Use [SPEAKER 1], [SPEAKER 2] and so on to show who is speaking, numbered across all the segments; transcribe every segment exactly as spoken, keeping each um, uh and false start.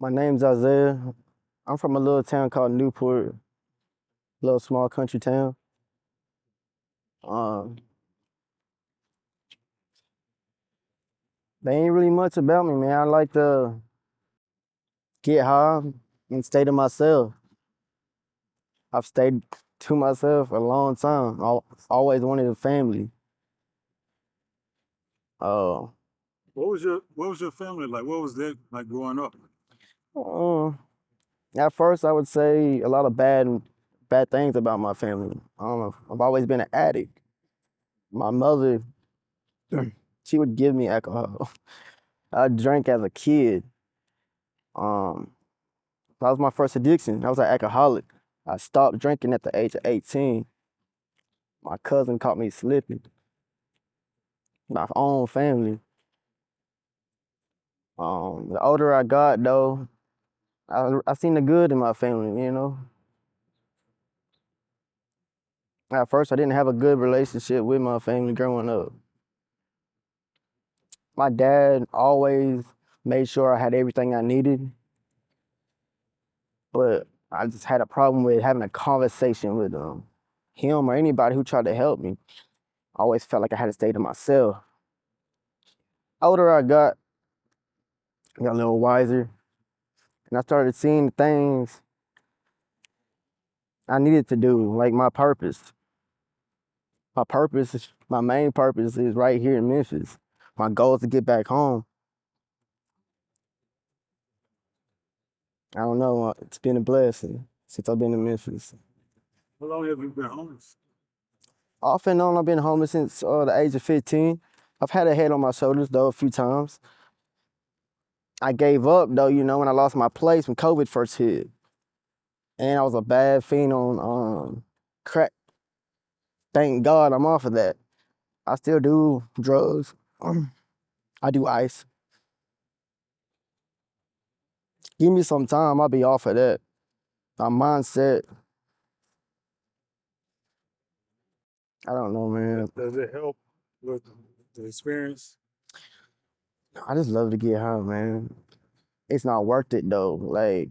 [SPEAKER 1] My name's Isaiah. I'm from a little town called Newport, a little small country town. Um, they ain't really much about me, man. I like to get high and stay to myself. I've stayed to myself a long time. I always wanted a family. Uh,
[SPEAKER 2] What was your What was your family like? What was that like growing up?
[SPEAKER 1] uh, at first, I would say a lot of bad bad things about my family. I don't know. I've always been an addict. My mother, she would give me alcohol. I drank as a kid. Um, That was my first addiction. I was an alcoholic. I stopped drinking at the age of eighteen. My cousin caught me slipping. My own family. Um, the older I got, though, I, I seen the good in my family, you know. At first, I didn't have a good relationship with my family growing up. My dad always made sure I had everything I needed, but I just had a problem with having a conversation with um, him or anybody who tried to help me. I always felt like I had to stay to myself. Older I got, I got a little wiser, and I started seeing things I needed to do, like my purpose. My purpose, is, my main purpose is right here in Memphis. My goal is to get back home. I don't know, uh, it's been a blessing since I've been in Memphis.
[SPEAKER 2] How long have you been homeless?
[SPEAKER 1] Off and on, I've been homeless since uh, the age of fifteen. I've had a head on my shoulders, though, a few times. I gave up, though, you know, when I lost my place when COVID first hit. And I was a bad fiend on um, crack. Thank God I'm off of that. I still do drugs. I do ice. Give me some time, I'll be off of that. My mindset, I don't know, man.
[SPEAKER 2] Does it help with the experience?
[SPEAKER 1] I just love to get high, man. It's not worth it though. Like,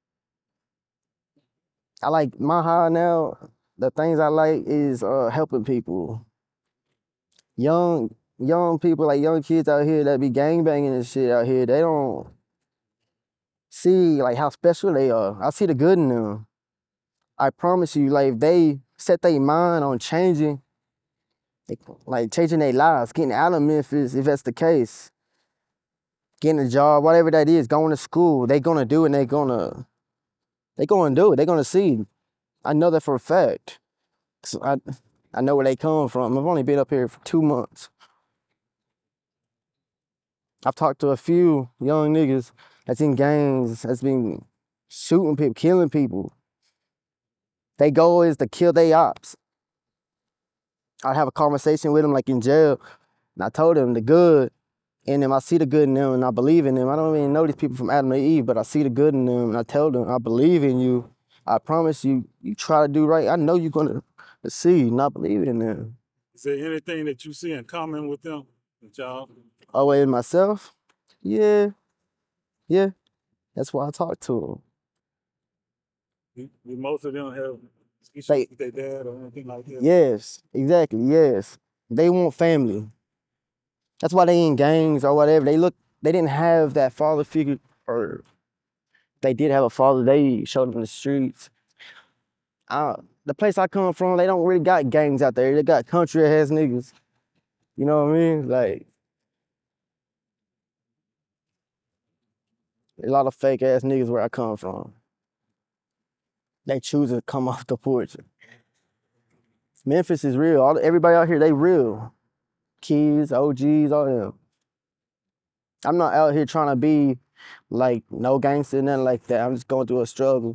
[SPEAKER 1] I like my high now. The things I like is uh helping people. Young, young people, like young kids out here that be gangbanging and shit out here, they don't see like how special they are. I see the good in them. I promise you, like if they set their mind on changing, like changing their lives, getting out of Memphis, if that's the case, getting a job, whatever that is, going to school, they gonna do it and they gonna they gonna do it. They gonna see. I know that for a fact. So I I know where they come from. I've only been up here for two months. I've talked to a few young niggas that's in gangs, that's been shooting people, killing people. Their goal is to kill their ops. I have a conversation with them like in jail, and I told them the good in them. I see the good in them, and I believe in them. I don't even know these people from Adam and Eve, but I see the good in them, and I tell them I believe in you. I promise you, you try to do right. I know you're gonna see, not believe in them.
[SPEAKER 2] Is there anything that you see in common with them, with y'all?
[SPEAKER 1] Oh, wait, myself? Yeah, yeah. That's why I talk to them.
[SPEAKER 2] Do, do most of them have issues
[SPEAKER 1] They,
[SPEAKER 2] with their dad or anything like that?
[SPEAKER 1] yes, exactly, yes. They want family. That's why they in gangs or whatever. They look, they didn't have that father figure, or they did have a father. They showed them in the streets. Uh, the place I come from, they don't really got gangs out there. They got country ass niggas. You know what I mean? Like a lot of fake ass niggas where I come from. They choose to come off the porch. Memphis is real. All everybody out here, they real. Kids, O Gs, all them. I'm not out here trying to be like no gangster, nothing like that. I'm just going through a struggle.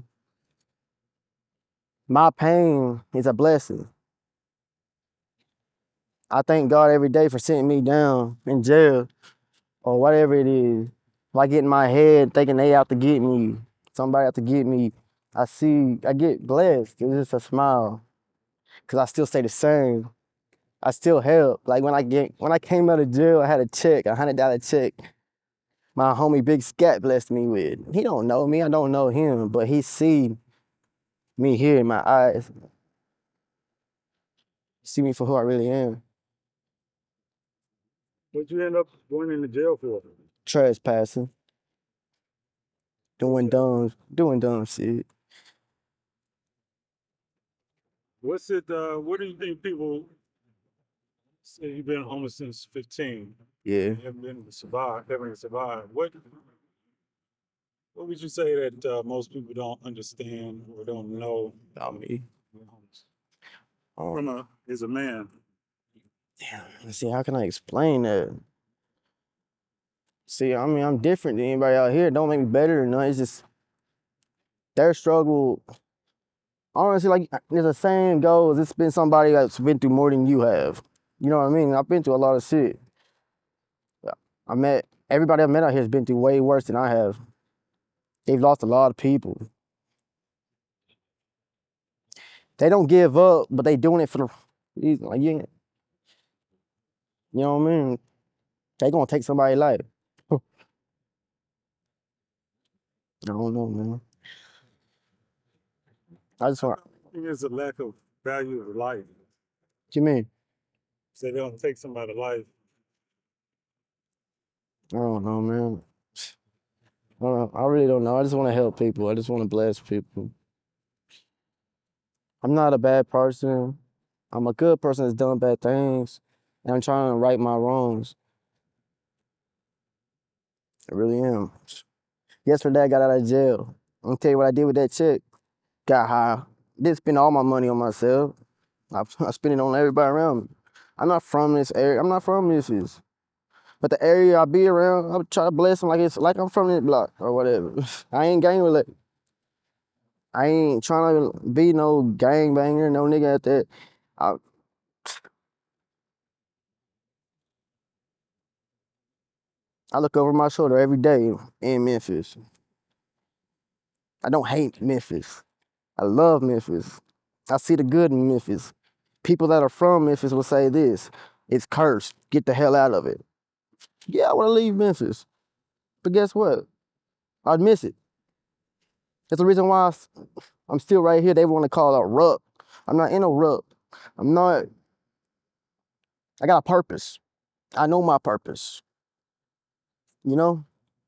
[SPEAKER 1] My pain is a blessing. I thank God every day for sitting me down in jail or whatever it is. If I get in my head thinking they out to get me, somebody out to get me, I see, I get blessed. It's just a smile. Cause I still stay the same. I still help. Like when I get when I came out of jail, I had a check, a hundred dollar check. my homie Big Scat blessed me with. He don't know me, I don't know him, but he see me here in my eyes. See me for who I really am.
[SPEAKER 2] What'd you end up going into jail for?
[SPEAKER 1] Trespassing, doing
[SPEAKER 2] What's it?
[SPEAKER 1] dumb, doing dumb shit.
[SPEAKER 2] What's it? Uh, what do you think people say you've been homeless since fifteen?
[SPEAKER 1] Yeah.
[SPEAKER 2] You haven't been to survive, haven't survived. What What would you say that uh, most people don't understand or don't know
[SPEAKER 1] About me.
[SPEAKER 2] being homeless?
[SPEAKER 1] Um,
[SPEAKER 2] From a as a man,
[SPEAKER 1] damn. Let's see, how can I explain that? See, I mean, I'm different than anybody out here. It don't make me better or nothing. It's just their struggle. Honestly, like there's a saying goes, it's been somebody that's been through more than you have. You know what I mean? I've been through a lot of shit. I met everybody I've met out here has been through way worse than I have. They've lost a lot of people. They don't give up, but they doing it for the reason. Like, you, you know what I mean? They gonna take somebody's life. I don't know, man. I just want.
[SPEAKER 2] I think there's a lack of value of life.
[SPEAKER 1] What you mean?
[SPEAKER 2] So they don't take somebody's life.
[SPEAKER 1] I don't know, man. I, don't know. I really don't know. I just want to help people. I just want to bless people. I'm not a bad person. I'm a good person that's done bad things, and I'm trying to right my wrongs. I really am. Yesterday, I got out of jail. I'm gonna tell you what I did with that check. Got high. Didn't spend all my money on myself. I, I spent it on everybody around me. I'm not from this area. I'm not from Memphis. But the area I be around, I try to bless them like it's like I'm from this block or whatever. I ain't gang related. I ain't trying to be no gang banger, no nigga at that. I, I look over my shoulder every day in Memphis. I don't hate Memphis. I love Memphis. I see the good in Memphis. People that are from Memphis will say this, it's cursed. Get the hell out of it. Yeah, I want to leave Memphis. But guess what? I'd miss it. That's the reason why I'm still right here. They want to call it a ruck. I'm not in a ruck. I'm not. I got a purpose. I know my purpose. You know?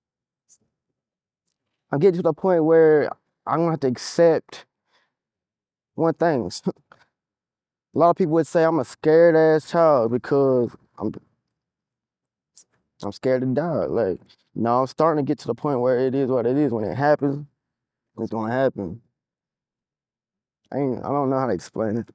[SPEAKER 1] I'm getting to the point where I'm gonna have to accept one thing. A lot of people would say I'm a scared ass child because I'm I'm scared to die. Like, no, I'm starting to get to the point where it is what it is. When it happens, it's gonna happen. I ain't, I don't know how to explain it.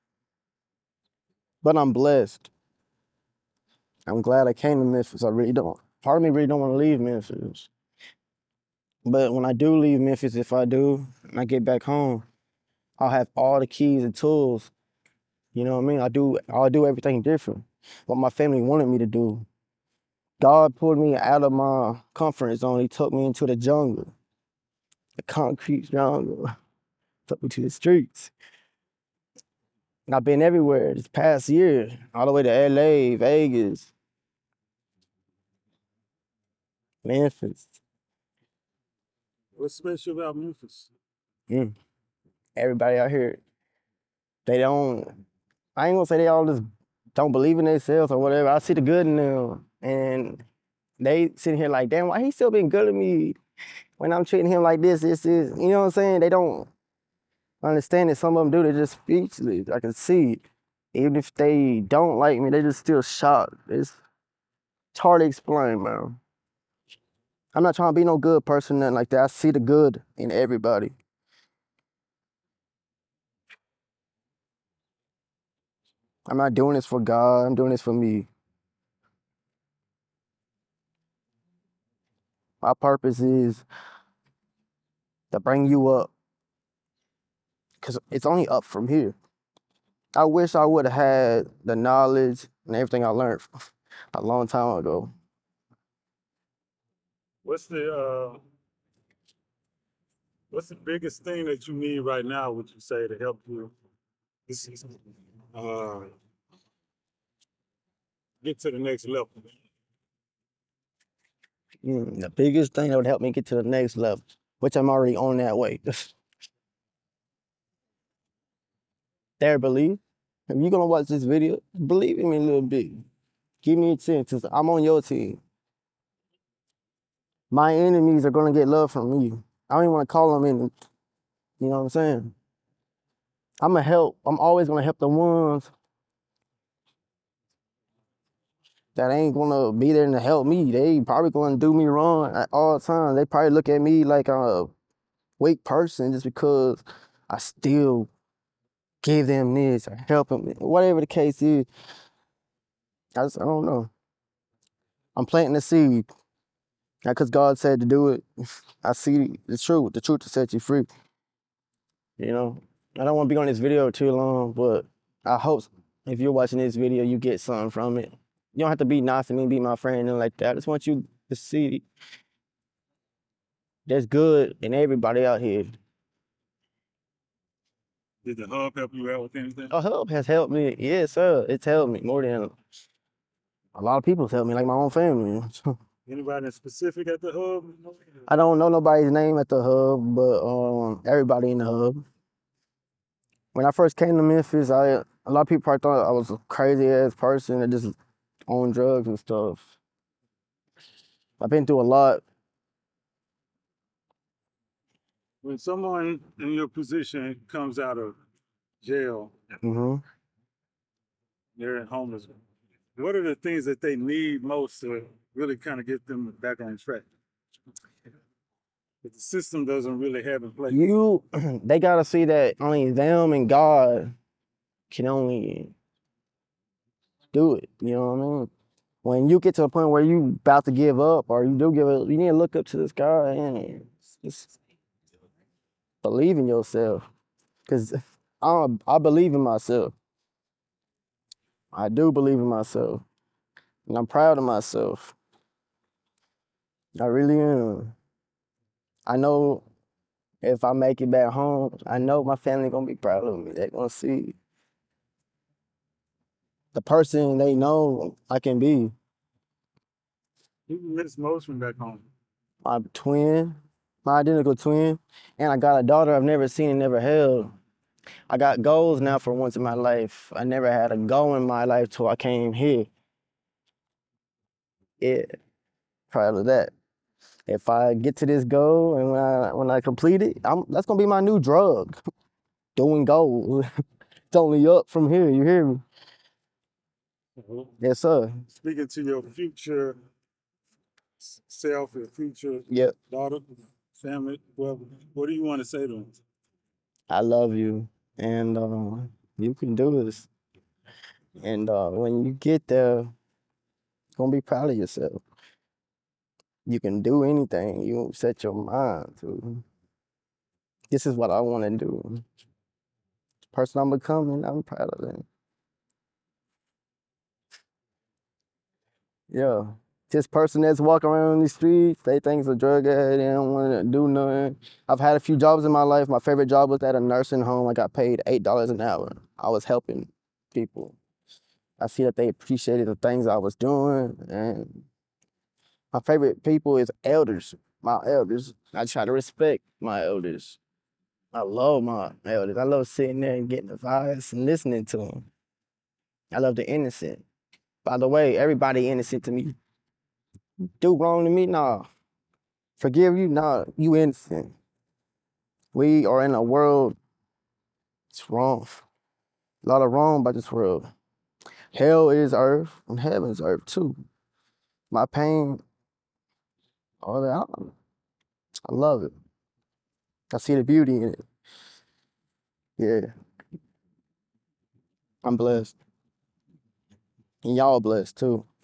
[SPEAKER 1] But I'm blessed. I'm glad I came to Memphis. I really don't. Part of me really don't want to leave Memphis. But when I do leave Memphis, if I do, and I get back home, I'll have all the keys and tools. You know what I mean? I do, I'll do everything different. What my family wanted me to do. God pulled me out of my comfort zone. He took me into the jungle, the concrete jungle. Took me to the streets. And I've been everywhere this past year, all the way to L A, Vegas, Memphis.
[SPEAKER 2] What's special about Memphis?
[SPEAKER 1] Mm. Everybody out here, they don't, I ain't gonna say they all just don't believe in themselves or whatever. I see the good in them. And they sitting here like, damn, why he still been good to me when I'm treating him like this, this, this. You know what I'm saying? They don't understand that some of them do. They're just speechless. I can see it. Even if they don't like me, they just still shocked. It's, it's hard to explain, man. I'm not trying to be no good person, nothing like that. I see the good in everybody. I'm not doing this for God. I'm doing this for me. My purpose is to bring you up, because it's only up from here. I wish I would have had the knowledge and everything I learned a long time ago.
[SPEAKER 2] What's the uh, What's the biggest thing that you need right now? Would you say to help you? This is uh, get to the next level.
[SPEAKER 1] Mm, the biggest thing that would help me get to the next level, which I'm already on that way. Their belief. If you're gonna watch this video, believe in me a little bit. Give me a chance, 'cause I'm on your team. My enemies are gonna get love from me. I don't even want to call them in. You know what I'm saying? I'm gonna help. I'm always gonna help the ones that ain't gonna be there to help me. They probably gonna do me wrong at all times. They probably look at me like I'm a weak person just because I still give them this or help them. Whatever the case is, I just I don't know. I'm planting the seed. Not because God said to do it. I see the truth. The truth to set you free. You know, I don't want to be on this video too long, but I hope if you're watching this video, you get something from it. You don't have to be nice to me, be my friend, and like that. I just want you to see there's good in everybody out here.
[SPEAKER 2] Did the hub help you out with anything?
[SPEAKER 1] A hub has helped me. Yes, sir. It's helped me more than a lot of people's helped me, like my own family.
[SPEAKER 2] Anybody in specific at the hub?
[SPEAKER 1] I don't know nobody's name at the hub, but um, everybody in the hub. When I first came to Memphis, I a lot of people probably thought I was a crazy ass person that just owned drugs and stuff. I've been through a lot.
[SPEAKER 2] When someone in your position comes out of jail,
[SPEAKER 1] hmm
[SPEAKER 2] they're homeless, what are the things that they need most to really kind of get them back on track that the system doesn't really have in place?
[SPEAKER 1] You, they gotta see that only them and God can only do it. You know what I mean? When you get to a point where you about to give up, or you do give up, you need to look up to the sky and just believe in yourself. Cause I I believe in myself. I do believe in myself, and I'm proud of myself. I really am. I know if I make it back home, I know my family gonna be proud of me. They gonna see the person they know I can be.
[SPEAKER 2] Who you miss most from back home?
[SPEAKER 1] My twin, my identical twin, and I got a daughter I've never seen and never held. I got goals now for once in my life. I never had a goal in my life till I came here. Yeah, proud of that. If I get to this goal and when I when I complete it, I'm that's gonna be my new drug. Doing goals. It's only up from here. You hear me?
[SPEAKER 2] Mhm.
[SPEAKER 1] Yes, sir.
[SPEAKER 2] Speaking to your future s- self, your future
[SPEAKER 1] Yep.
[SPEAKER 2] daughter, family, well, what do you want to say to them?
[SPEAKER 1] I love you, and uh, you can do this. And uh, when you get there, you're gonna be proud of yourself. You can do anything you set your mind to. This is what I want to do. The person I'm becoming, I'm proud of them. Yeah. This person that's walking around the streets, they think it's a drug addict, they don't want to do nothing. I've had a few jobs in my life. My favorite job was at a nursing home. I got paid eight dollars an hour. I was helping people. I see that they appreciated the things I was doing. And my favorite people is elders, my elders. I try to respect my elders. I love my elders. I love sitting there and getting advice and listening to them. I love the innocent. By the way, everybody innocent to me. Do wrong to me? Nah. Forgive you? Nah. You innocent. We are in a world, it's wrong. A lot of wrong about this world. Hell is earth and heaven is earth too. My pain, all that, I, I love it. I see the beauty in it. Yeah, I'm blessed. And y'all blessed too.